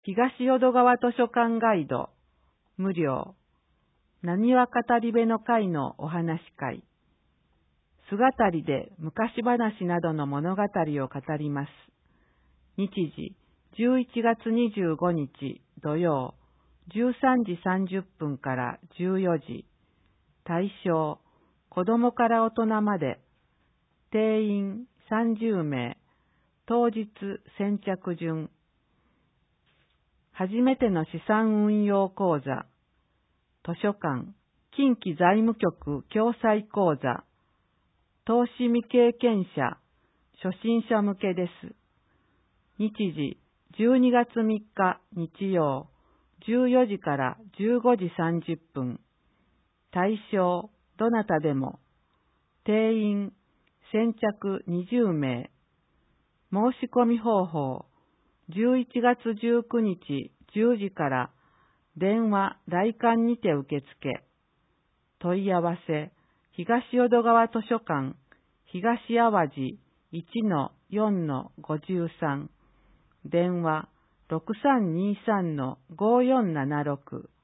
東淀川図書館ガイド、無料、なにわ語り部の会のお話会、姿で昔話などの物語を語ります。日時、11月25日土曜、13時30分から14時。対象、子供から大人まで。定員30名。当日先着順。初めての資産運用講座。図書館、近畿財務局共済講座。投資未経験者、初心者向けです。日時、12月3日日曜、14時から15時30分。対象、どなたでも。定員、先着20名。申し込み方法、11月19日10時から電話・来館にて受付。問い合わせ、東淀川図書館、東淡路 1-4-53。電話、6323-5476。